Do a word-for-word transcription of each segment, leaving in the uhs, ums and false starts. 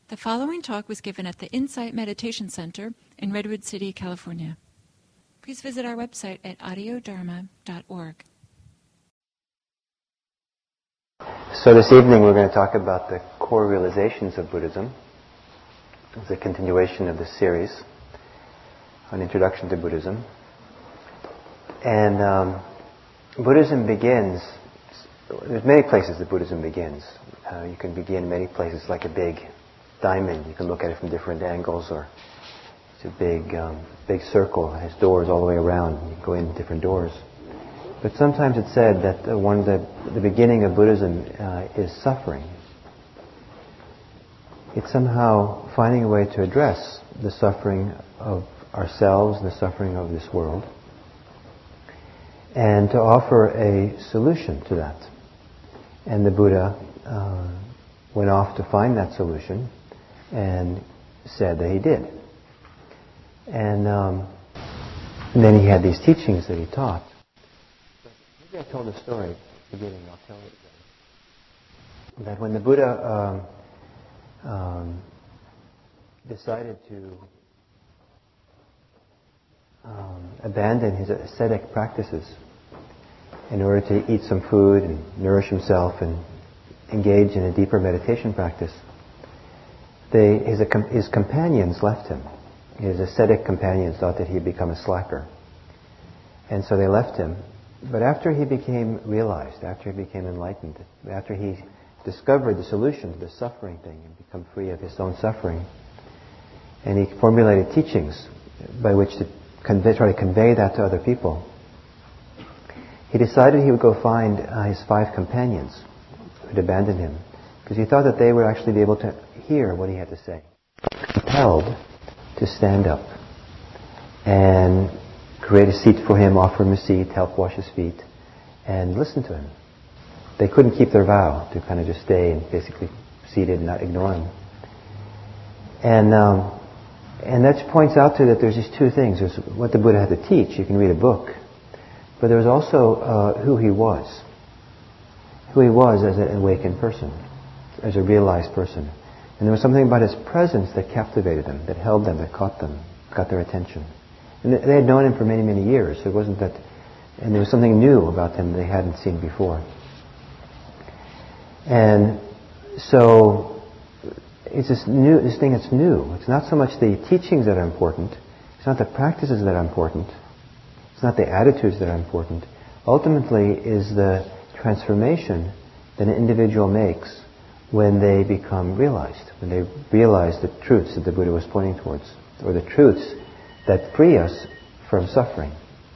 The following talk was given at the Insight Meditation Center in Redwood City, California. Please visit our website at audio dharma dot org. So this evening we're going to talk about the core realizations of Buddhism. It's a continuation of this series on Introduction to Buddhism. And um, Buddhism begins, there's many places that Buddhism begins. Uh, you can begin many places, like a big diamond. You can look at it from different angles, or it's a big, um, big circle. It has doors all the way around. You can go in different doors. But sometimes it's said that uh, one of the, the beginning of Buddhism uh, is suffering. It's somehow finding a way to address the suffering of ourselves and the suffering of this world, and to offer a solution to that. And the Buddha uh, went off to find that solution and said that he did. And, um, and then he had these teachings that he taught. Maybe I told the story at the beginning, I'll tell it again. That when the Buddha um, um, decided to um, abandon his ascetic practices in order to eat some food and nourish himself and engage in a deeper meditation practice, they, his, his companions left him. His ascetic companions thought that he had become a slacker. And so they left him. But after he became realized, after he became enlightened, after he discovered the solution to the suffering thing and become free of his own suffering, and he formulated teachings by which to convey, try to convey that to other people, he decided he would go find uh, his five companions who had abandoned him, because he thought that they would actually be able to hear what he had to say. Compelled to stand up and create a seat for him, offer him a seat, help wash his feet, and listen to him. They couldn't keep their vow to kind of just stay and basically seated and not ignore him. And um, and that points out to that there's these two things. There's what the Buddha had to teach. You can read a book. But there was also uh, who he was. Who he was as an awakened person, as a realized person. And there was something about his presence that captivated them, that held them, that caught them, got their attention. And they had known him for many, many years. So it wasn't that... And there was something new about him they hadn't seen before. And so it's this new, this thing that's new. It's not so much the teachings that are important. It's not the practices that are important. It's not the attitudes that are important. Ultimately is the transformation that an individual makes when they become realized, when they realize the truths that the Buddha was pointing towards, or the truths that free us from suffering.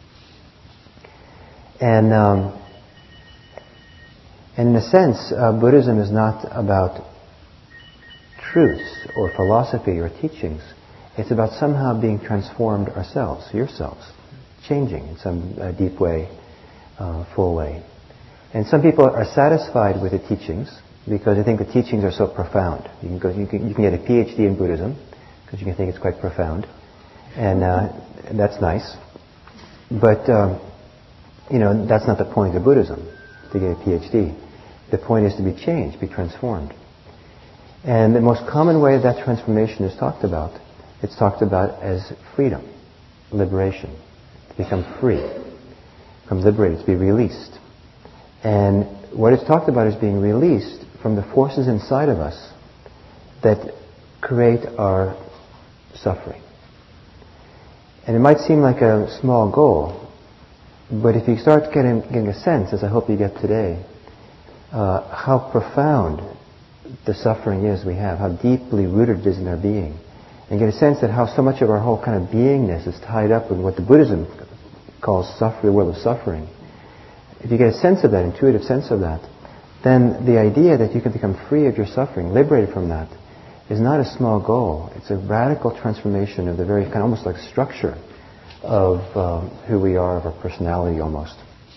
And, um, and in a sense, uh, Buddhism is not about truths or philosophy or teachings. It's about somehow being transformed ourselves, yourselves. Changing in some uh, deep way, uh, full way. And some people are satisfied with the teachings because they think the teachings are so profound. You can go, you can, you can get a P H D in Buddhism because you can think it's quite profound, and, uh, and that's nice. But um, you know, that's not the point of Buddhism, to get a P H D. The point is to be changed, be transformed. And the most common way that transformation is talked about, it's talked about as freedom, liberation. To become free, become liberated, to be released. And what it's talked about is being released from the forces inside of us that create our suffering. And it might seem like a small goal, but if you start getting, getting a sense, as I hope you get today, uh, how profound the suffering is we have, how deeply rooted it is in our being, and get a sense that how so much of our whole kind of beingness is tied up with what the Buddhism calls suffering, the world of suffering. If you get a sense of that, intuitive sense of that, then the idea that you can become free of your suffering, liberated from that, is not a small goal. It's a radical transformation of the very kind of almost like structure of um, who we are, of our personality almost.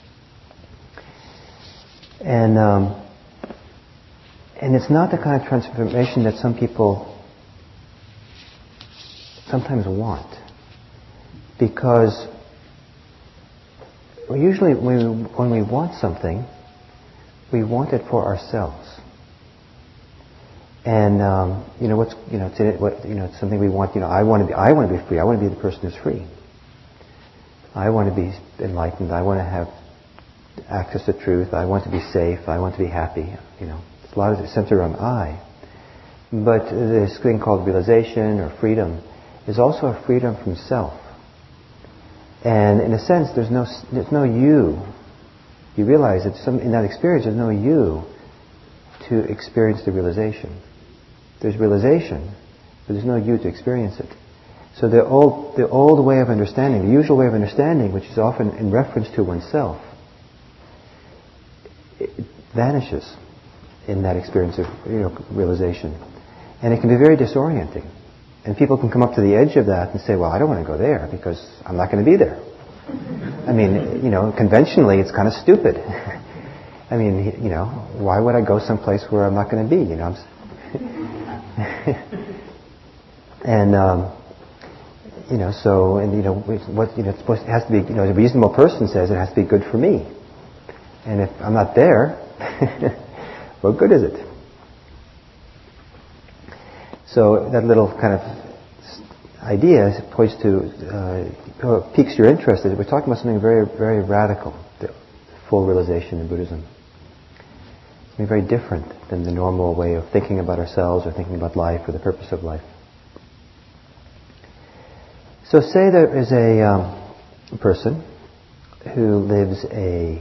And um, and it's not the kind of transformation that some people sometimes want, because usually when we, when we want something, we want it for ourselves. And um, you know what's you know it's in it, what, you know it's something we want. You know, I want to be I want to be free. I want to be the person who's free. I want to be enlightened. I want to have access to truth. I want to be safe. I want to be happy. You know, it's a lot of it centered around I. But this thing called realization or freedom is also a freedom from self. And in a sense, there's no there's no you. You realize that some, in that experience, there's no you to experience the realization. There's realization, but there's no you to experience it. So the old the old way of understanding, the usual way of understanding, which is often in reference to oneself, it vanishes in that experience of you know realization, and it can be very disorienting. And people can come up to the edge of that and say, "Well, I don't want to go there because I'm not going to be there." I mean, you know, conventionally, it's kind of stupid. I mean, you know, why would I go someplace where I'm not going to be? You know, I'm and um, you know, so and you know, what you know, it's supposed it has to be. You know, a reasonable person says it has to be good for me. And if I'm not there, what good is it? So that little kind of idea points to, uh, piques your interest. We're talking about something very, very radical, the full realization in Buddhism. Something very different than the normal way of thinking about ourselves or thinking about life or the purpose of life. So say there is a um, person who lives a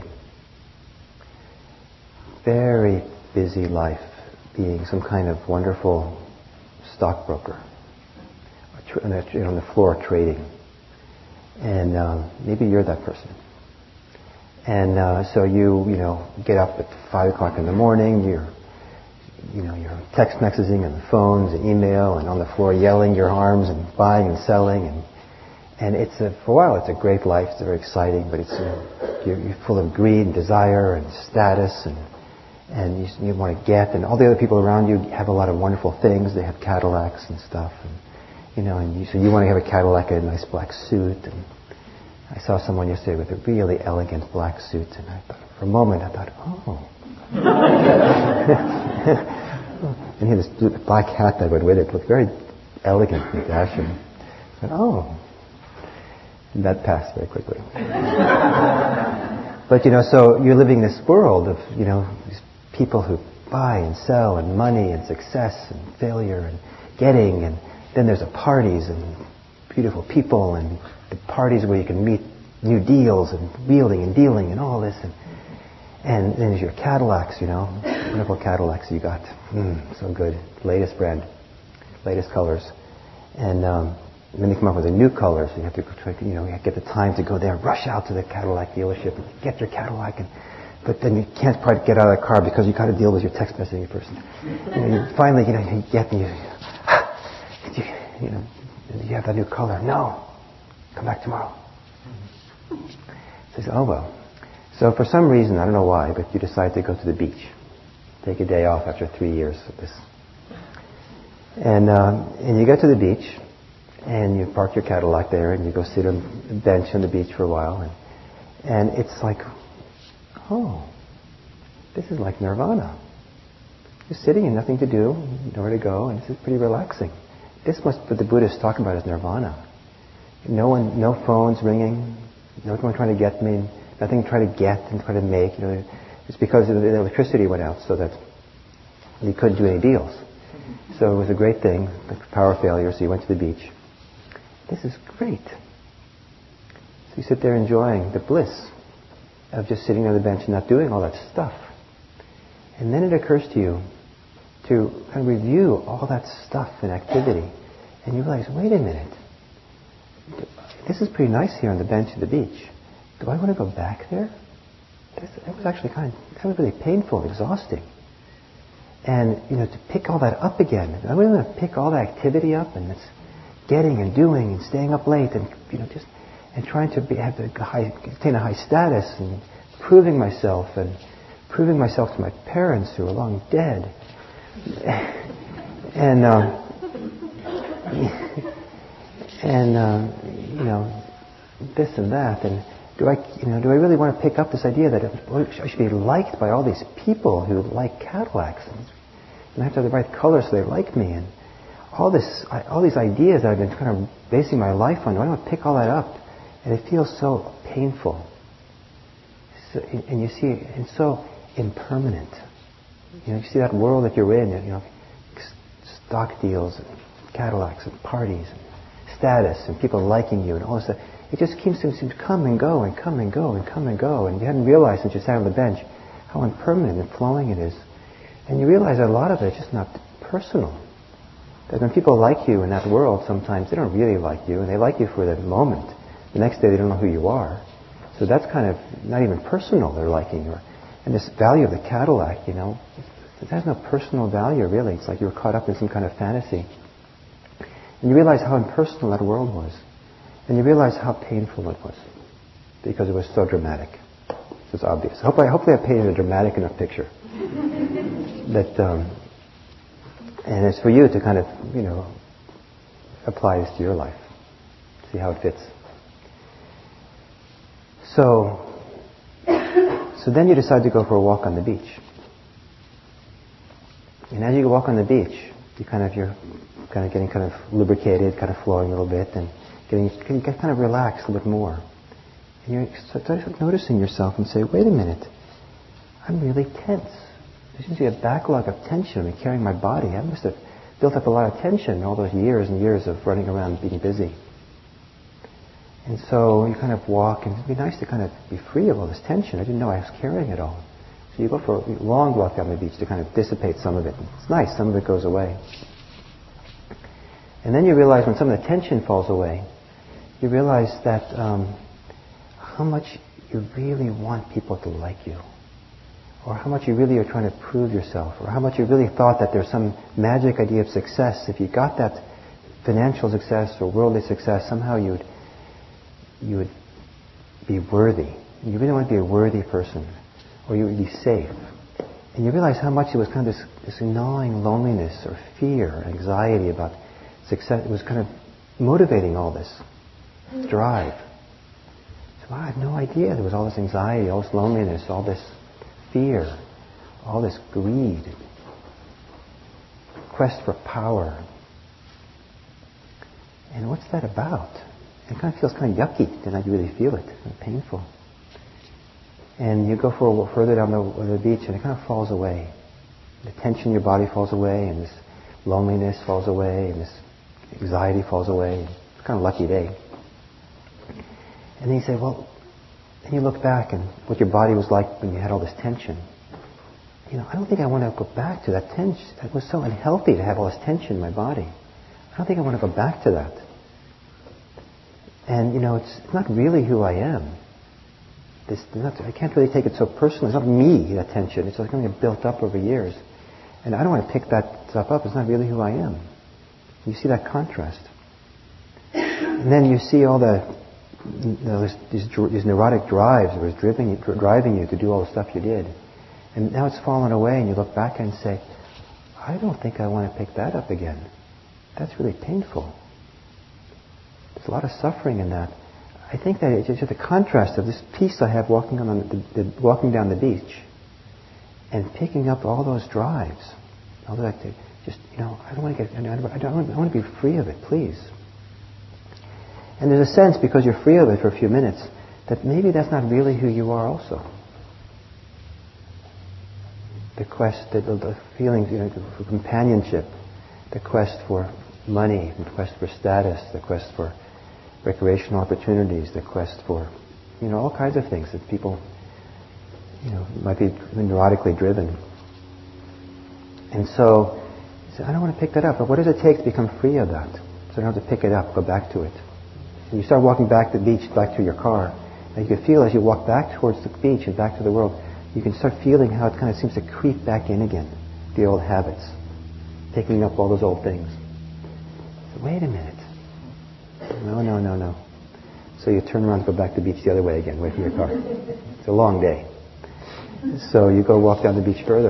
very busy life, being some kind of wonderful stockbroker, on the floor trading, and um, maybe you're that person. And uh, so you, you know, get up at five o'clock in the morning. You're, you know, you're text messaging and the phones and email, and on the floor yelling your arms and buying and selling, and and it's a, for a while it's a great life. It's very exciting, but it's uh, you're, you're full of greed and desire and status and. And you, you want to get, and all the other people around you have a lot of wonderful things. They have Cadillacs and stuff, and you know, and you, so you want to have a Cadillac and a nice black suit. And I saw someone yesterday with a really elegant black suit, and I thought, for a moment, I thought, oh. And he had this black hat that went with it, looked very elegant and dashing. I thought, oh. And that passed very quickly. But you know, so you're living this world of you know. These people who buy and sell and money and success and failure and getting, and then there's the parties and beautiful people and the parties where you can meet new deals and wheeling and dealing and all this, and and then there's your Cadillacs, you know, wonderful Cadillacs you got, mm, so good, latest brand, latest colors, and um, then they come up with a new color, so you have to try, you know, you get the time to go there, rush out to the Cadillac dealership and get your Cadillac, and but then you can't quite get out of the car because you got to deal with your text messaging person. And you finally, you know, you get you, you, you know, you have that new color. No, come back tomorrow. Says, oh well. So for some reason, I don't know why, but you decide to go to the beach, take a day off after three years of this, and um, and you get to the beach, and you park your Cadillac there, and you go sit on a bench on the beach for a while, and and it's like. Oh, this is like nirvana. You're sitting and nothing to do, nowhere to go, and this is pretty relaxing. This must what the Buddhists talk about as nirvana. No one, no phones ringing, no one trying to get me, nothing to try to get and try to make. You know, it's because the electricity went out, so that you couldn't do any deals. So it was a great thing, the power failure. So you went to the beach. This is great. So you sit there enjoying the bliss of just sitting on the bench and not doing all that stuff. And then it occurs to you to kind of review all that stuff and activity, and you realize, wait a minute, this is pretty nice here on the bench of the beach. Do I want to go back there? That was actually kind of, that was really painful and exhausting. And, you know, to pick all that up again, I really want to pick all that activity up, and it's getting and doing and staying up late and, you know, just and trying to be, have a high, attain a high status and proving myself and proving myself to my parents who are long dead. And, um, and, um, you know, this and that. And do I, you know, do I really want to pick up this idea that I should be liked by all these people who like Cadillacs? And, And I have to have the right color so they like me. And all this, all these ideas that I've been kind of basing my life on, I don't pick all that up. And it feels so painful. So, and you see, it's so impermanent. You know, you see that world that you're in, you know, stock deals and Cadillacs and parties and status and people liking you and all this stuff. It just keeps seems to come and go and come and go and come and go. And you hadn't realized since you sat on the bench how impermanent and flowing it is. And you realize that a lot of it is just not personal. That when people like you in that world, sometimes they don't really like you, and they like you for the moment. The next day they don't know who you are. So that's kind of not even personal, their liking. Or, and this value of the Cadillac, you know, it has no personal value really. It's like you were caught up in some kind of fantasy. And you realize how impersonal that world was. And you realize how painful it was. Because it was so dramatic. It's obvious. I hope I, hopefully I painted a dramatic enough picture. that, um, and it's for you to kind of, you know, apply this to your life. See how it fits. So, so then you decide to go for a walk on the beach. And as you walk on the beach, you kind of, you're kind of getting kind of lubricated, kind of flowing a little bit, and getting, you get kind of relaxed a little bit more. And you start noticing yourself and say, wait a minute, I'm really tense. There seems to be a backlog of tension. I'm carrying my body. I must have built up a lot of tension all those years and years of running around being busy. And so you kind of walk, and it'd be nice to kind of be free of all this tension. I didn't know I was carrying it all. So you go for a long walk down the beach to kind of dissipate some of it. It's nice, some of it goes away. And then you realize when some of the tension falls away, you realize that um, how much you really want people to like you. Or how much you really are trying to prove yourself. Or how much you really thought that there's some magic idea of success. If you got that financial success or worldly success, somehow you would, you would be worthy. You really want to be a worthy person. Or you would be safe. And you realize how much it was kind of this, this gnawing loneliness or fear, anxiety about success. It was kind of motivating all this drive. So I had no idea there was all this anxiety, all this loneliness, all this fear, all this greed, quest for power. And what's that about? It kind of feels kind of yucky. Then I really feel it, kind of painful. And you go for a walk further down the, the beach, and it kind of falls away. The tension in your body falls away, and this loneliness falls away, and this anxiety falls away. It's kind of a lucky day. And then you say, well, then you look back and what your body was like when you had all this tension. You know, I don't think I want to go back to that tension. It was so unhealthy to have all this tension in my body. I don't think I want to go back to that. And, you know, it's, it's not really who I am. This, not, I can't really take it so personally. It's not me, that tension. It's like something I've built up over years. And I don't want to pick that stuff up. It's not really who I am. You see that contrast. And then you see all the, you know, these, these neurotic drives that was driving, driving you to do all the stuff you did. And now it's fallen away, and you look back and say, I don't think I want to pick that up again. That's really painful. There's a lot of suffering in that. I think that it's just a contrast of this peace I have walking on the, the, walking down the beach, and picking up all those drives. All that, just you know, I don't want to get, I don't, I don't, I want to be free of it, please. And there's a sense, because you're free of it for a few minutes, that maybe that's not really who you are also. The quest, the, the feelings, you know, for companionship, the quest for money, the quest for status, the quest for recreational opportunities, the quest for, you know, all kinds of things that people, you know, might be neurotically driven. And so, you say, I don't want to pick that up, but what does it take to become free of that? So I don't have to pick it up, go back to it. And you start walking back to the beach, back to your car, and you can feel as you walk back towards the beach and back to the world, you can start feeling how it kind of seems to creep back in again, the old habits, picking up all those old things. So wait a minute. No, no, no, no. So you turn around and go back to the beach the other way again, away from your car. It's a long day. So you go walk down the beach further.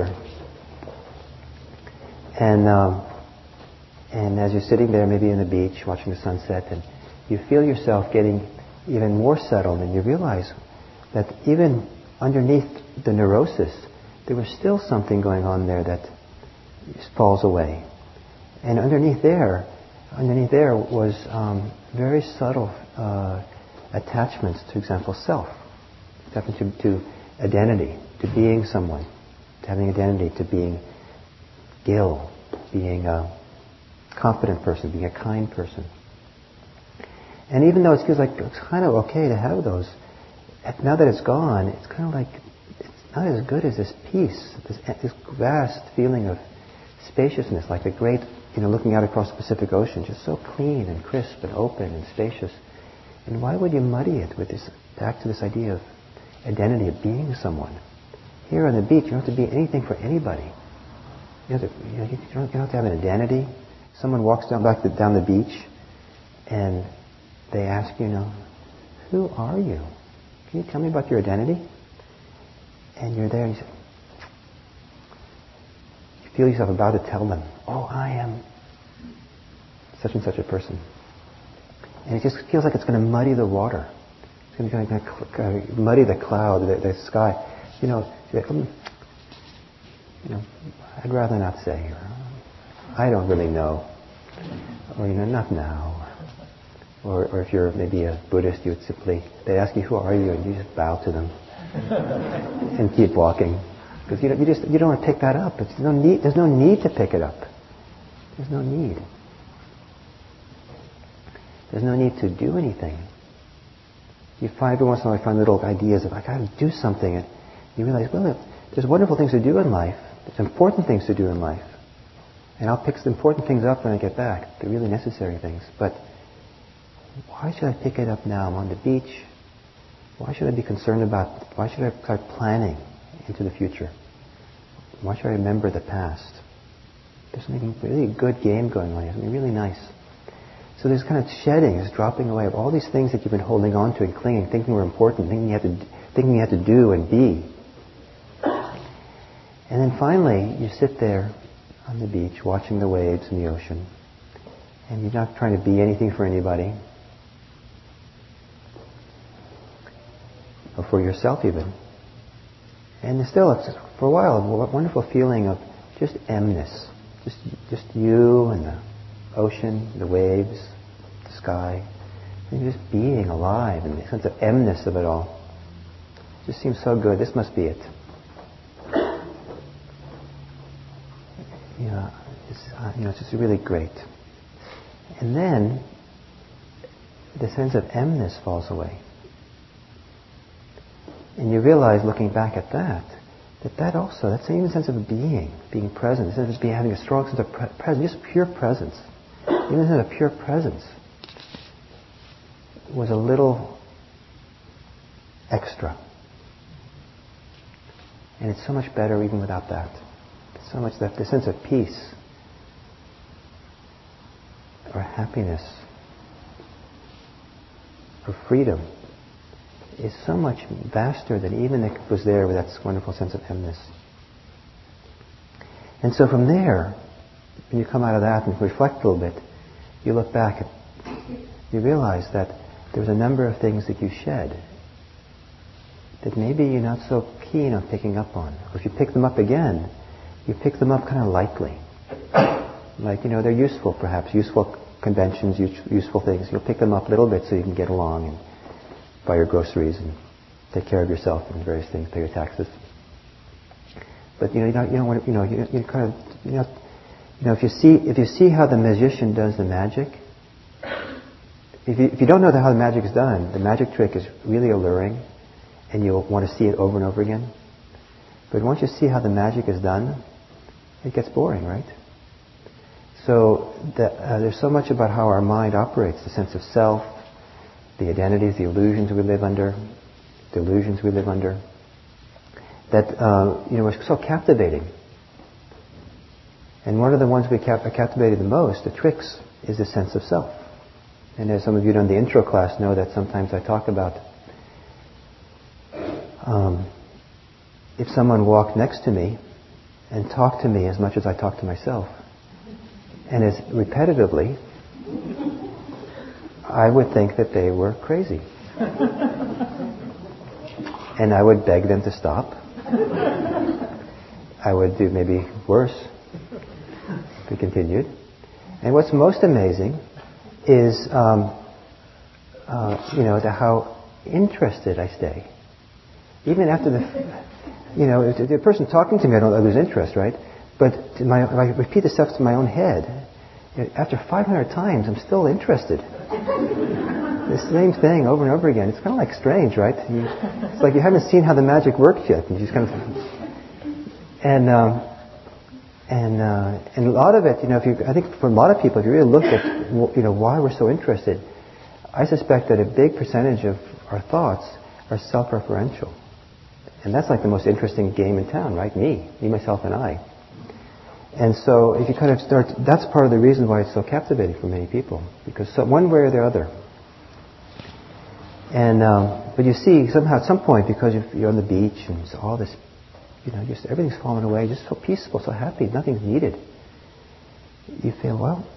And um, and as you're sitting there, maybe in the beach, watching the sunset, and you feel yourself getting even more settled, and you realize that even underneath the neurosis, there was still something going on there that just falls away. And underneath there, underneath there was um, very subtle uh, attachments to, example, self, attachment to, to identity, to being someone, to having identity, to being Gil, being a confident person, being a kind person. And even though it feels like it's kind of okay to have those, now that it's gone, it's kind of like it's not as good as this peace, this, this vast feeling of spaciousness, like the great, you know, looking out across the Pacific Ocean, just so clean and crisp and open and spacious. And why would you muddy it with this, back to this idea of identity, of being someone? Here on the beach, you don't have to be anything for anybody. You, have to, you, know, you, don't, you don't have to have an identity. Someone walks down back the, down the beach, and they ask you, you know, who are you? Can you tell me about your identity? And you're there, and you say, you feel yourself about to tell them, oh, I am such and such a person. And it just feels like it's going to muddy the water. It's going to muddy the cloud, the, the sky. You know, you know, I'd rather not say. Or, I don't really know. Or, you know, not now. Or, or if you're maybe a Buddhist, you would simply, they ask you, who are you? And you just bow to them. And keep walking. Because you, don't, you just you don't want to pick that up. There's no need, there's no need to pick it up. There's no need. There's no need to do anything. You find, every once in a while, I find little ideas of, I got to do something. And you realize, well, if there's wonderful things to do in life. There's important things to do in life. And I'll pick the important things up when I get back, the really necessary things. But why should I pick it up now? I'm on the beach. Why should I be concerned about, why should I start planning into the future? Why should I remember the past? There's something really good game going on here, something really nice. So there's kind of shedding, this dropping away of all these things that you've been holding on to and clinging, thinking were important, thinking you had to, thinking you had to do and be. And then finally, you sit there on the beach watching the waves in the ocean, and you're not trying to be anything for anybody, or for yourself even. And still, it's, for a while, a wonderful feeling of just emness. Just, just you and the ocean, the waves, the sky, and just being alive, and the sense of emness of it all. It just seems so good. This must be it. You know, it's, uh, you know, it's just really great. And then the sense of emness falls away. And you realize, looking back at that, that that also, that same sense of being, being present, the sense of being, having a strong sense of pre- presence, just pure presence, even the sense of pure presence, was a little extra. And it's so much better even without that. So much that the sense of peace or happiness or freedom is so much vaster than even it was there with that wonderful sense of emness. And so from there, when you come out of that and reflect a little bit, you look back and you realize that there's a number of things that you shed that maybe you're not so keen on picking up on. Or if you pick them up again, you pick them up kind of lightly. Like, you know, they're useful perhaps, useful conventions, useful things. You'll pick them up a little bit so you can get along and buy your groceries and take care of yourself and various things, pay your taxes. But, you know, you don't, you don't want to, you know, you, you kind of, you know, you know, if you see, if you see how the magician does the magic, if you, if you don't know how the magic is done, the magic trick is really alluring and you'll want to see it over and over again. But once you see how the magic is done, it gets boring, right? So the, uh, there's so much about how our mind operates, the sense of self, the identities, the illusions we live under, the illusions we live under, that uh, you know, are so captivating. And one of the ones we cap- are captivated the most, the tricks, is the sense of self. And as some of you know in the intro class know that sometimes I talk about um, if someone walked next to me and talked to me as much as I talk to myself, and as repetitively, I would think that they were crazy. And I would beg them to stop. I would do maybe worse. We continued. And what's most amazing is, um, uh, you know, the, how interested I stay. Even after the, you know, if the person talking to me, I don't lose interest, right? But to my, if I repeat the steps to my own head, after five hundred times, I'm still interested. The same thing over and over again. It's kind of like strange, right? You, it's like you haven't seen how the magic works yet. You just kind of, and um, and uh, and a lot of it, you know, if you, I think for a lot of people, if you really look at, you know, why we're so interested, I suspect that a big percentage of our thoughts are self-referential, and that's like the most interesting game in town, right? Me, me, myself, and I. And so, if you kind of start, that's part of the reason why it's so captivating for many people, because so, one way or the other. And um, but you see, somehow at some point, because you're on the beach and it's all this, you know, just everything's fallen away, just so peaceful, so happy, nothing's needed. You feel, well,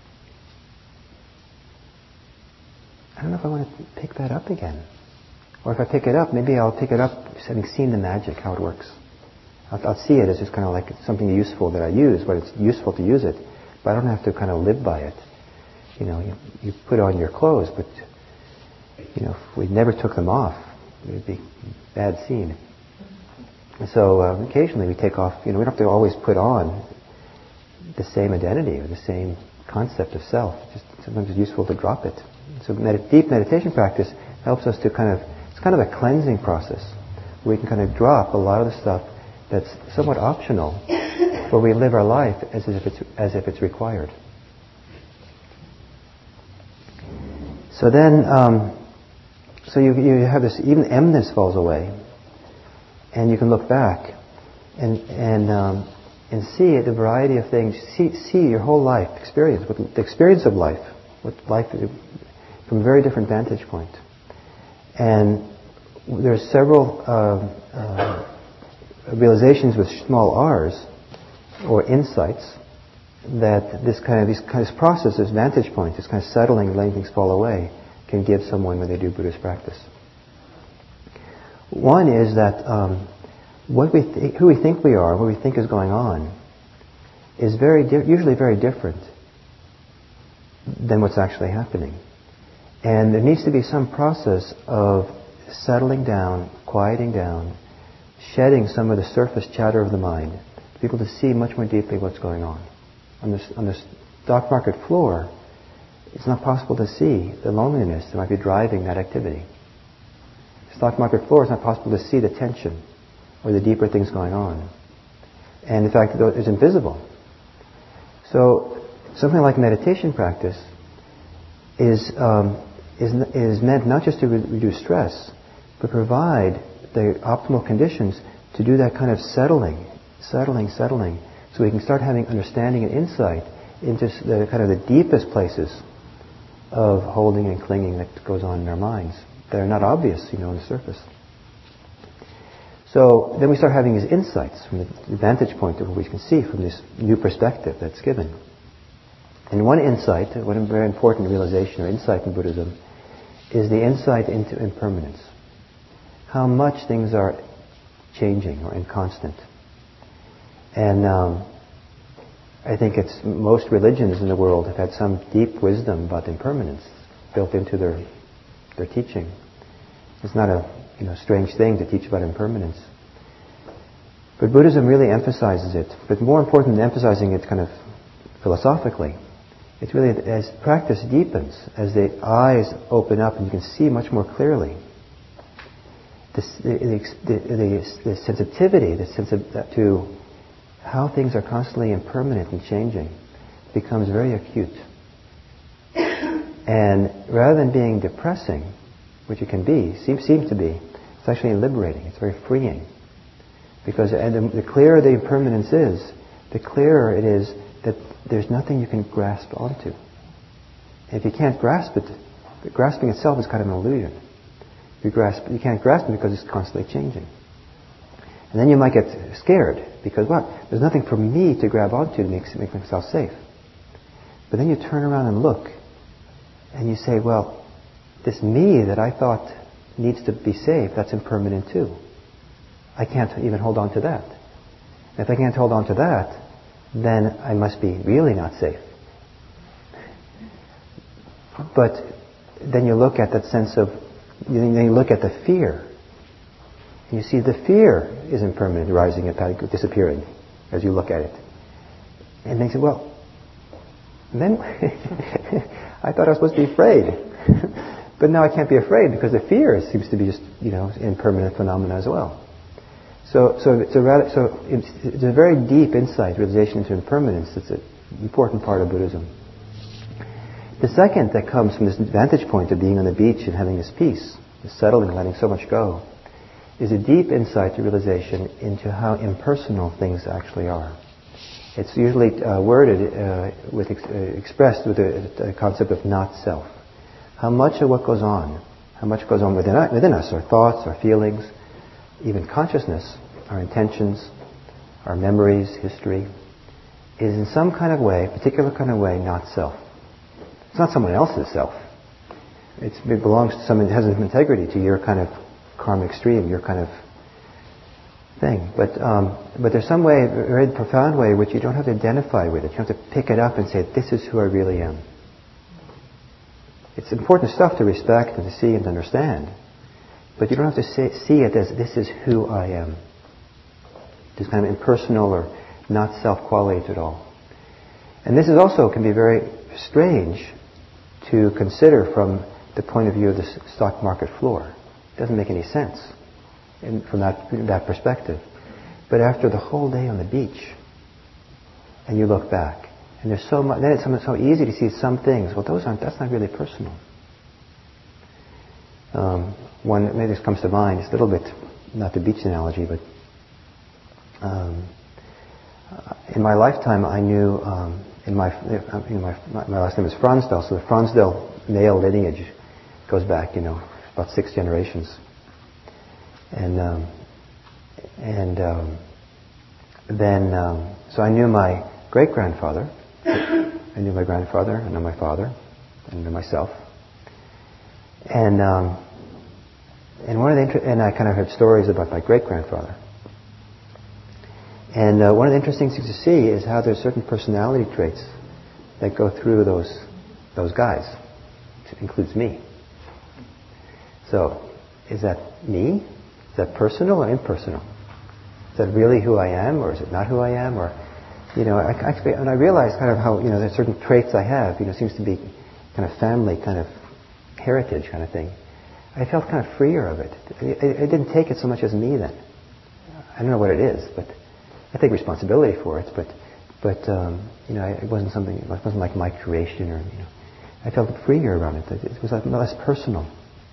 I don't know if I want to pick that up again, or if I pick it up, maybe I'll pick it up just having seen the magic, how it works. I'll, I'll see it as just kind of like something useful that I use, but it's useful to use it, but I don't have to kind of live by it. You know, you, you put on your clothes, but you know, if we never took them off, it would be a bad scene. And so uh, occasionally we take off, you know, we don't have to always put on the same identity or the same concept of self. Just sometimes it's useful to drop it. So med- deep meditation practice helps us to kind of, it's kind of a cleansing process where we can kind of drop a lot of the stuff that's somewhat optional, where we live our life as if it's, as if it's required. So then, um, so you, you have this, even emness falls away, and you can look back and and um, and see the variety of things. See see your whole life experience, with the experience of life, with life from a very different vantage point. And there's several uh, uh, realizations with small r's, or insights, that this kind of these kind of process, this vantage point, this kind of settling, letting things fall away, can give someone when they do Buddhist practice. One is that um, what we th- who we think we are, what we think is going on, is very di- usually very different than what's actually happening. And there needs to be some process of settling down, quieting down, shedding some of the surface chatter of the mind, to be able to see much more deeply what's going on. On this, on this stock market floor, it's not possible to see the loneliness that might be driving that activity. The stock market floor, it's not possible to see the tension or the deeper things going on. And in fact, it's invisible. So something like meditation practice is um, is is meant not just to re- reduce stress, but provide the optimal conditions to do that kind of settling, settling, settling, so we can start having understanding and insight into the kind of the deepest places of holding and clinging that goes on in our minds that are not obvious, you know, on the surface. So then we start having these insights from the vantage point of what we can see from this new perspective that's given. And one insight, one very important realization or insight in Buddhism, is the insight into impermanence. How much things are changing or inconstant. And um, I think it's most religions in the world have had some deep wisdom about impermanence built into their their teaching. It's not a you know strange thing to teach about impermanence. But Buddhism really emphasizes it. But more important than emphasizing it kind of philosophically, it's really as practice deepens, as the eyes open up and you can see much more clearly, the, the, the, the sensitivity, the sense of, to how things are constantly impermanent and changing becomes very acute. And rather than being depressing, which it can be, seems, seems to be, it's actually liberating. It's very freeing. Because and the, the clearer the impermanence is, the clearer it is that there's nothing you can grasp onto. And if you can't grasp it, grasping itself is kind of an illusion. You grasp, you can't grasp it because it's constantly changing. And then you might get scared because what? There's nothing for me to grab onto to make, make myself safe. But then you turn around and look and you say, well, this me that I thought needs to be safe, that's impermanent too. I can't even hold on to that. And if I can't hold on to that, then I must be really not safe. But then you look at that sense of, then you look at the fear. You see the fear is impermanent, rising and disappearing as you look at it. And they say, well, then I thought I was supposed to be afraid. But now I can't be afraid because the fear seems to be just, you know, impermanent phenomena as well. So, so it's a rather, so it's, it's a very deep insight, realization into impermanence. It's an important part of Buddhism. The second that comes from this vantage point of being on the beach and having this peace, this settling, letting so much go, is a deep insight to realization into how impersonal things actually are. It's usually uh, worded, uh, with ex- uh, expressed with a, a concept of not self. How much of what goes on, how much goes on within, within us, our thoughts, our feelings, even consciousness, our intentions, our memories, history, is in some kind of way, particular kind of way, not self. It's not someone else's self. It's, it belongs to someone, it has some integrity to your kind of karmic stream, your kind of thing. But um, but there's some way, a very profound way, which you don't have to identify with it. You have to pick it up and say, this is who I really am. It's important stuff to respect and to see and to understand. But you don't have to say, see it as, this is who I am. This kind of impersonal or not self quality to it all. And this is also can be very strange to consider from the point of view of the stock market floor. It doesn't make any sense in, from that, from that perspective. But after the whole day on the beach, and you look back, and there's so much, then it's so easy to see some things. Well, those aren't. That's not really personal. Um, one maybe this comes to mind. It's a little bit not the beach analogy, but um, in my lifetime, I knew. Um, in my, you know, my my last name is Fronsdal, so the Fronsdal male lineage goes back, you know, about six generations. And um, and um, then um, so I knew my great grandfather. I knew my grandfather. I knew my father. I knew myself. And um, and one of the inter- and I kind of heard stories about my great grandfather. And uh, one of the interesting things to see is how there's certain personality traits that go through those those guys. It includes me. So, is that me? Is that personal or impersonal? Is that really who I am, or is it not who I am? Or, you know, I, I, and I realized kind of how, you know, there's certain traits I have. You know, seems to be kind of family, kind of heritage, kind of thing. I felt kind of freer of it. I, I, I didn't take it so much as me then. I don't know what it is, but I take responsibility for it. But, but um, you know, it wasn't something. It wasn't like my creation, or you know, I felt freer around it. It was like less personal.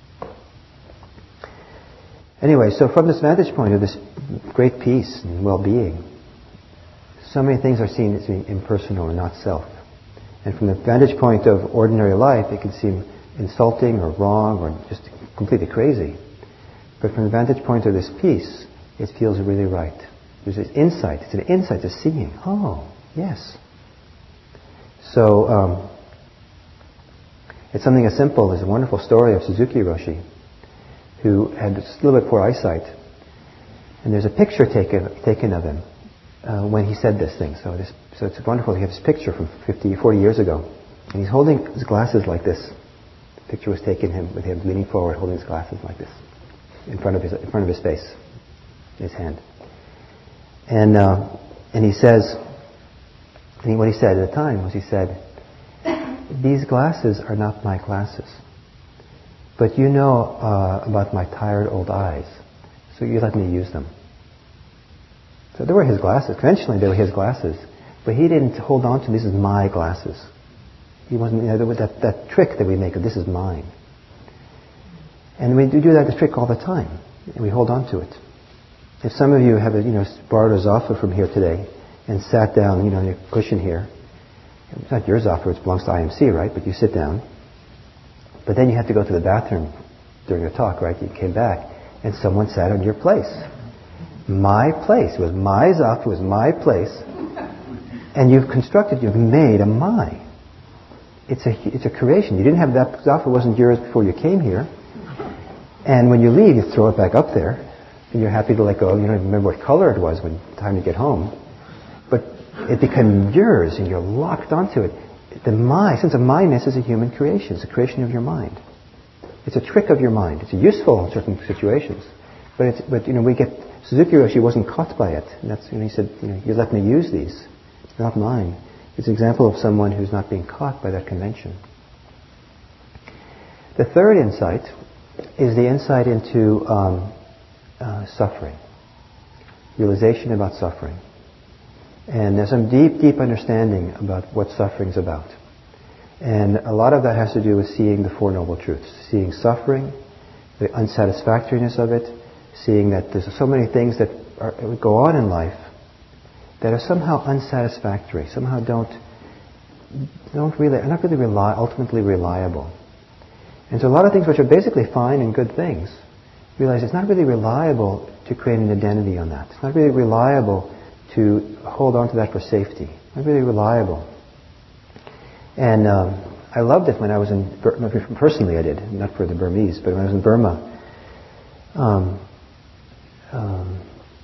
Anyway, so from this vantage point of this great peace and well-being, so many things are seen as being impersonal and not self. And from the vantage point of ordinary life, it can seem insulting or wrong or just completely crazy. But from the vantage point of this peace, it feels really right. There's this insight. It's an insight to seeing. Oh, yes. So, um, it's something as simple as a wonderful story of Suzuki Roshi, who had a little bit poor eyesight. And there's a picture taken taken of him uh, when he said this thing. So this, so it's wonderful to have this picture from fifty, forty years ago. And he's holding his glasses like this. The picture was taken him with him leaning forward, holding his glasses like this, in front of his in front of his face, his hand. And uh, and he says, and he, what he said at the time was, he said, "These glasses are not my glasses. But you know uh, about my tired old eyes, so you let me use them." So they were his glasses. Conventionally, they were his glasses, but he didn't hold on to, "This is my glasses." He wasn't, you know, there was that, that trick that we make of, "This is mine." And we do that, the trick all the time, and we hold on to it. If some of you have, a, you know, borrowed a zafu from here today and sat down, you know, on your cushion here, it's not your zafu, it belongs to I M C, right? But you sit down. But then you had to go to the bathroom during the talk, right? You came back, and someone sat on your place. My place. It was my zafu, it was my place. And you've constructed, you've made a my. It's a, it's a creation. You didn't have that zafu, wasn't yours before you came here. And when you leave, you throw it back up there, and you're happy to let go. You don't even remember what color it was when time to get home. But it becomes yours and you're locked onto it. The mind, sense of mindness is a human creation. It's a creation of your mind. It's a trick of your mind. It's useful in certain situations. But, it's, but you know, we get, Suzuki Roshi wasn't caught by it. And that's, you know, he said, you know, you let me use these. It's not mine. It's an example of someone who's not being caught by that convention. The third insight is the insight into um, uh, suffering. Realization about suffering. And there's some deep, deep understanding about what suffering is about. And a lot of that has to do with seeing the Four Noble Truths. Seeing suffering, the unsatisfactoriness of it, seeing that there's so many things that are, go on in life that are somehow unsatisfactory, somehow don't, don't really, are not really rely, ultimately reliable. And so a lot of things which are basically fine and good things, realize it's not really reliable to create an identity on that. It's not really reliable to hold on to that for safety. It's not really reliable. And um, I loved it when I was in, personally I did, not for the Burmese, but when I was in Burma. Um, um,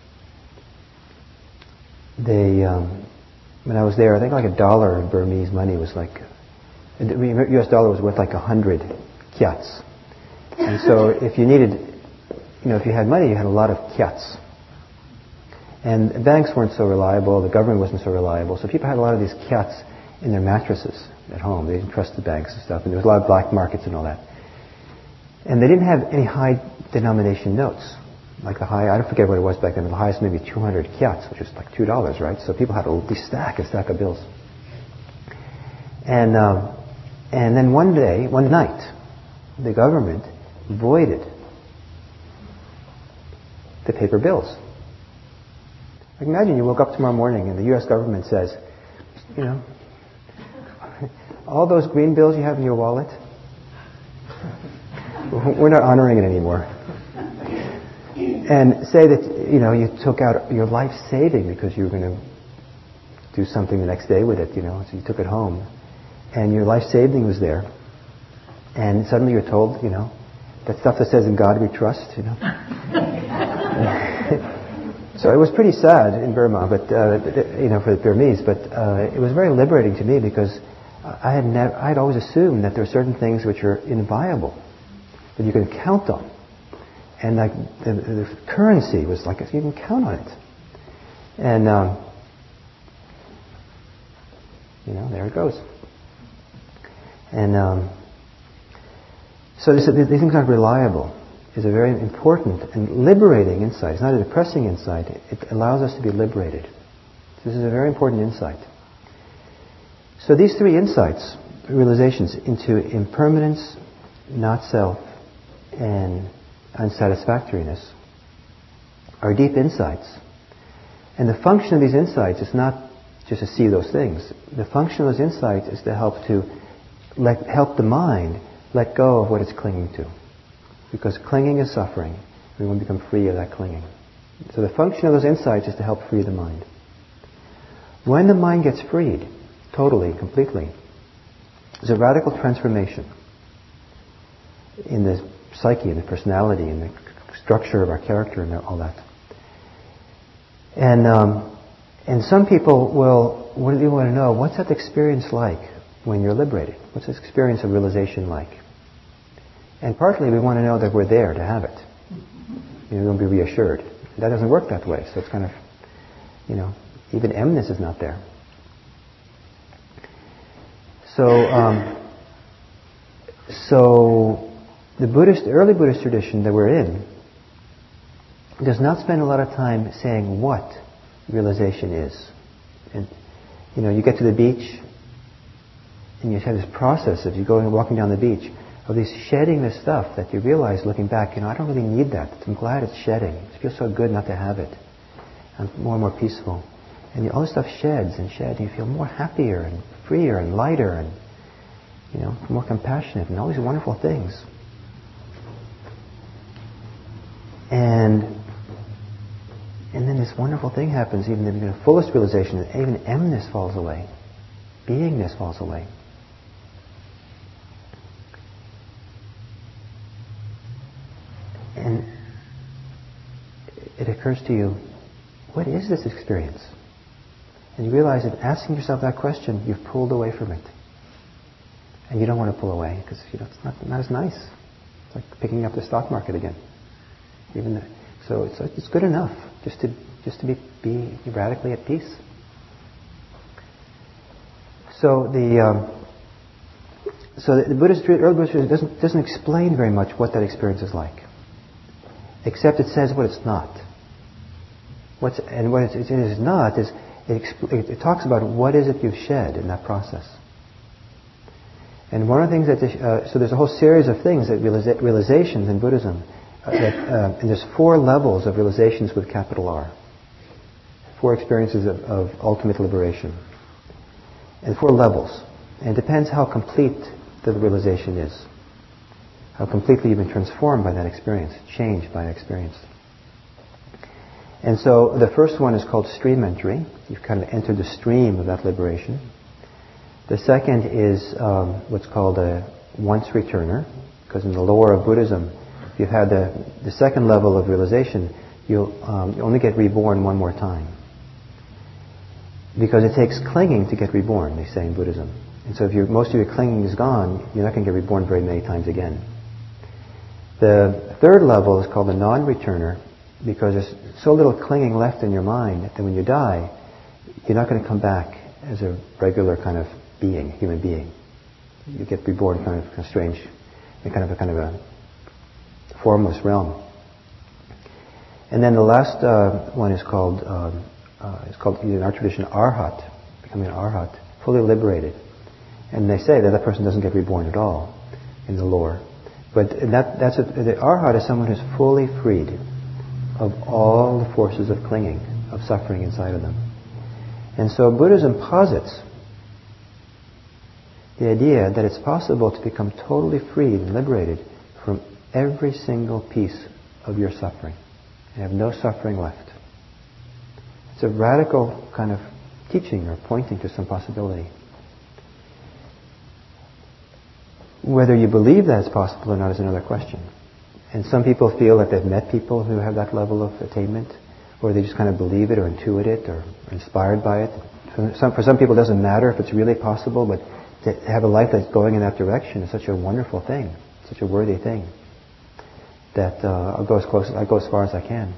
they, um, when I was there, I think like a dollar in Burmese money was like, the U S dollar was worth like a hundred kyats. And so if you needed, you know, if you had money, you had a lot of kyats. And banks weren't so reliable, the government wasn't so reliable, so people had a lot of these kyats in their mattresses at home. They didn't trust the banks and stuff, and there was a lot of black markets and all that. And they didn't have any high denomination notes. Like the high, I don't forget what it was back then, the highest maybe two hundred kyats, which was like two dollars, right? So people had a stack, a stack of bills. And, um, and then one day, one night, the government voided the paper bills. Like imagine you woke up tomorrow morning and the U S government says, you know, all those green bills you have in your wallet, we're not honoring it anymore. And say that, you know, you took out your life saving because you were going to do something the next day with it, you know, so you took it home. And your life saving was there. And suddenly you're told, you know, that stuff that says in God we trust, you know. So it was pretty sad in Burma, but uh, you know, for the Burmese. But uh, it was very liberating to me because I had never, I had always assumed that there are certain things which are inviolable, that you can count on, and like the, the currency was like you can count on it, and um, you know, there it goes. And um, so this, these things aren't reliable. Is a very important and liberating insight. It's not a depressing insight. It allows us to be liberated. This is a very important insight. So these three insights, realizations into impermanence, not self, and unsatisfactoriness, are deep insights. And the function of these insights is not just to see those things. The function of those insights is to help to let, help the mind let go of what it's clinging to. Because clinging is suffering. We want to become free of that clinging. So the function of those insights is to help free the mind. When the mind gets freed, totally, completely, there's a radical transformation in the psyche, in the personality, in the structure of our character and all that. And um, and some people will, what do you want to know? What's that experience like when you're liberated? What's this experience of realization like? And partly we want to know that we're there to have it. You know, we want to be reassured. That doesn't work that way. So it's kind of, you know, even emness is not there. So, um, so the Buddhist, early Buddhist tradition that we're in does not spend a lot of time saying what realization is. And, you know, you get to the beach and you have this process of you going and walking down the beach, of these shedding this stuff that you realize looking back, you know, I don't really need that. I'm glad it's shedding. It feels so good not to have it. I'm more and more peaceful. And all this stuff sheds and sheds, and you feel more happier and freer and lighter and, you know, more compassionate and all these wonderful things. And and then this wonderful thing happens, even in the fullest realization, that even emness falls away. Beingness falls away. And it occurs to you, what is this experience? And you realize that asking yourself that question, you've pulled away from it. And you don't want to pull away because you know, it's not, not as nice. It's like picking up the stock market again. Even the, so it's it's good enough just to just to be, be radically at peace. So the um, so the, the Buddhist early Buddhist tradition doesn't doesn't explain very much what that experience is like, except it says what it's not. What's and what it's, it is not is it, it, it talks about what is it you've shed in that process. And one of the things that this, uh, so there's a whole series of things that realiza- realizations in Buddhism. Uh, that, uh, and there's four levels of realizations with capital R. Four experiences of, of ultimate liberation. And four levels. And it depends how complete the realization is. How completely you've been transformed by that experience, changed by that experience. And so the first one is called stream entry. You've kind of entered the stream of that liberation. The second is um, what's called a once returner, because in the lore of Buddhism, if you've had the, the second level of realization, you'll um, you only get reborn one more time. Because it takes clinging to get reborn, they say in Buddhism. And so if you're, most of your clinging is gone, you're not going to get reborn very many times again. The third level is called the non-returner, because there's so little clinging left in your mind that when you die, you're not going to come back as a regular kind of being, human being. You get reborn kind of, kind of strange, in kind of a kind of a formless realm. And then the last uh, one is called um, uh, it's called in our tradition arhat, becoming an arhat, fully liberated. And they say that that person doesn't get reborn at all in the lore. But that that's a, the arhat is someone who's fully freed of all the forces of clinging, of suffering inside of them. And so Buddhism posits the idea that it's possible to become totally freed and liberated from every single piece of your suffering and have no suffering left. It's a radical kind of teaching or pointing to some possibility. Whether you believe that it's possible or not is another question. And some people feel that they've met people who have that level of attainment, or they just kind of believe it or intuit it or are inspired by it. For some, for some people it doesn't matter if it's really possible, but to have a life that's going in that direction is such a wonderful thing, such a worthy thing, that uh, I'll go as close, I go as far as I can.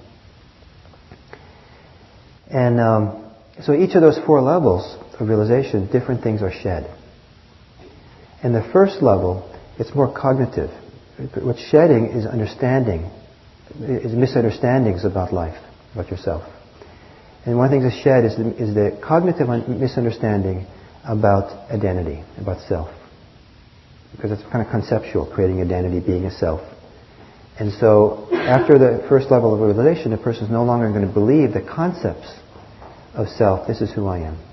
And um, so each of those four levels of realization, different things are shed. In the first level, it's more cognitive. What's shedding is understanding, is misunderstandings about life, about yourself. And one of the things that's shed is the, is the cognitive misunderstanding about identity, about self. Because it's kind of conceptual, creating identity, being a self. And so, after the first level of realization, a person is no longer going to believe the concepts of self, this is who I am.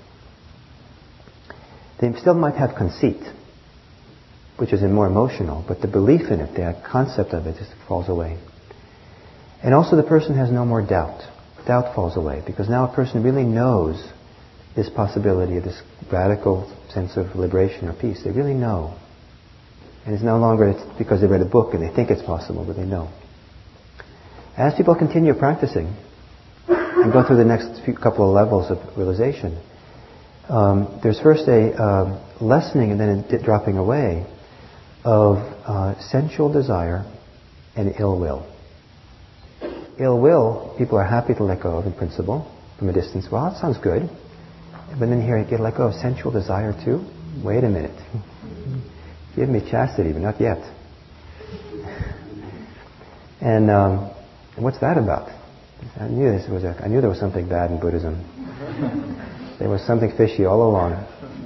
They still might have conceit, which is more emotional, but the belief in it, the concept of it, just falls away. And also the person has no more doubt. Doubt falls away, because now a person really knows this possibility of this radical sense of liberation or peace. They really know. And it's no longer it's because they read a book and they think it's possible, but they know. As people continue practicing and go through the next few couple of levels of realization, um, there's first a uh, lessening and then a dropping away of uh, sensual desire and ill will. Ill will, people are happy to let go of in principle, from a distance. Well, that sounds good. But then here you get let go of sensual desire too? Wait a minute. Give me chastity, but not yet. And um, what's that about? I knew this was a, I knew there was something bad in Buddhism. There was something fishy all along.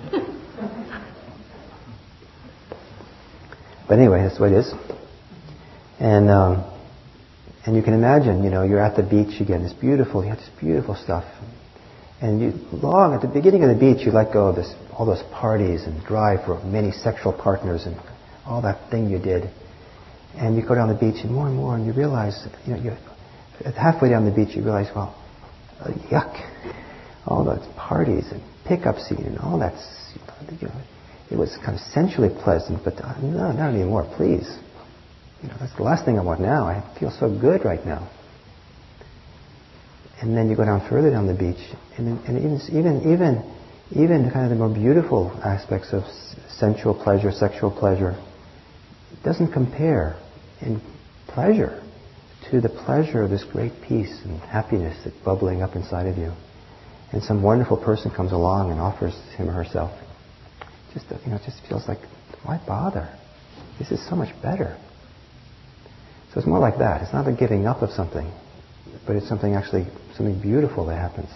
But anyway, that's what it is. And um, and you can imagine, you know, you're at the beach again. It's beautiful. You have this beautiful stuff. And you long at the beginning of the beach, you let go of this, all those parties and drive for many sexual partners and all that thing you did. And you go down the beach and more and more, and you realize, you know, you're halfway down the beach, you realize, well, uh, yuck, all those parties and pickup scene and all that. You know, it was kind of sensually pleasant, but uh, no, not anymore. Please, you know, that's the last thing I want now. I feel so good right now. And then you go down further down the beach, and, and even, even, even, even kind of the more beautiful aspects of sensual pleasure, sexual pleasure, it doesn't compare in pleasure to the pleasure of this great peace and happiness that's bubbling up inside of you. And some wonderful person comes along and offers him or herself. Just, you know, it just feels like, why bother? This is so much better. So it's more like that. It's not a giving up of something, but it's something actually, something beautiful that happens.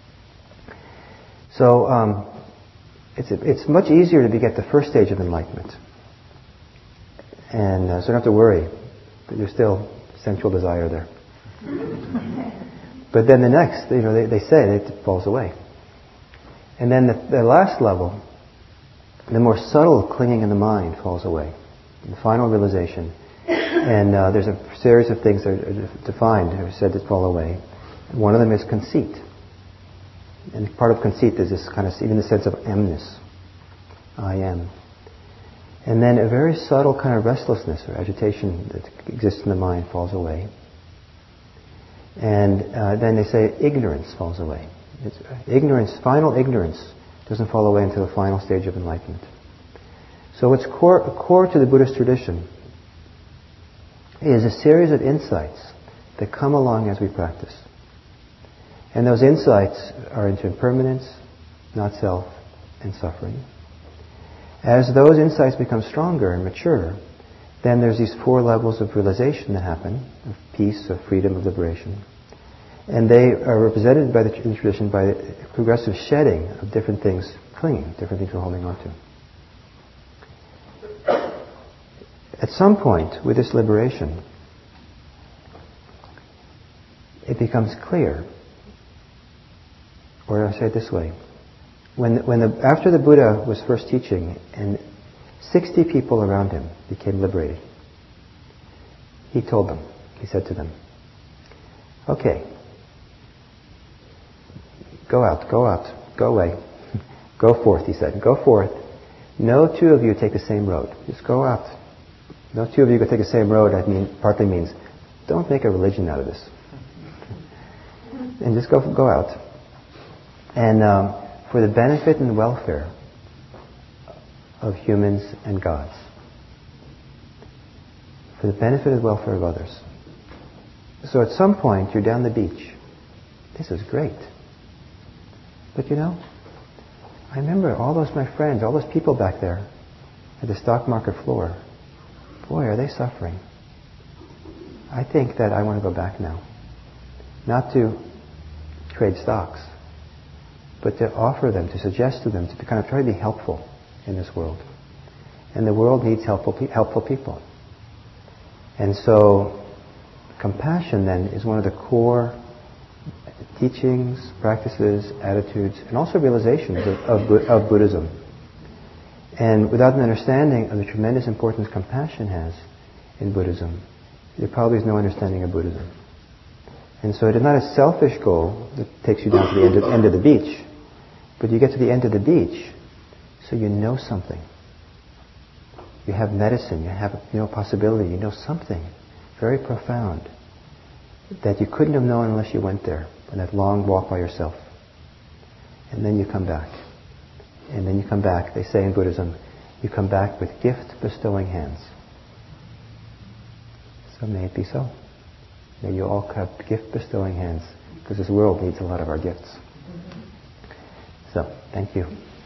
So um, it's it's much easier to get the first stage of enlightenment, and uh, so you don't have to worry that there's still sensual desire there. But then the next, you know, they, they say it falls away, and then the, the last level, the more subtle clinging in the mind falls away, the final realization. And uh, there's a series of things that are defined, or said that fall away. One of them is conceit. And part of conceit is this kind of, even the sense of amness. I am. And then a very subtle kind of restlessness or agitation that exists in the mind falls away. And uh, then they say ignorance falls away. It's, ignorance, final ignorance, doesn't fall away until the final stage of enlightenment. So what's core, core to the Buddhist tradition is a series of insights that come along as we practice. And those insights are into impermanence, not self, and suffering. As those insights become stronger and mature, then there's these four levels of realization that happen, of peace, of freedom, of liberation. And they are represented by the tradition by the progressive shedding of different things clinging, different things we're holding on to. At some point with this liberation, it becomes clear, or I say it this way, when, when the, after the Buddha was first teaching and sixty people around him became liberated, he told them, he said to them, okay, go out, go out, go away, go forth, he said, go forth. No two of you take the same road, just go out. No two of you go take the same road, I mean, partly means, don't make a religion out of this. And just go go out. And um, for the benefit and welfare of humans and gods. For the benefit and welfare of others. So at some point, you're down the beach. This is great. But you know, I remember all those my friends, all those people back there at the stock market floor. Boy, are they suffering. I think that I want to go back now. Not to trade stocks, but to offer them, to suggest to them, to kind of try to be helpful in this world. And the world needs helpful, helpful people. And so, compassion then is one of the core teachings, practices, attitudes, and also realizations of, of, of Buddhism. And without an understanding of the tremendous importance compassion has in Buddhism, there probably is no understanding of Buddhism. And so it is not a selfish goal that takes you down to the end of, end of the beach, but you get to the end of the beach so you know something. You have medicine, you have you know possibility, you know something very profound that you couldn't have known unless you went there on that long walk by yourself. And then you come back. And then you come back, they say in Buddhism, you come back with gift-bestowing hands. So may it be so. May you all have gift-bestowing hands, because this world needs a lot of our gifts. So, thank you.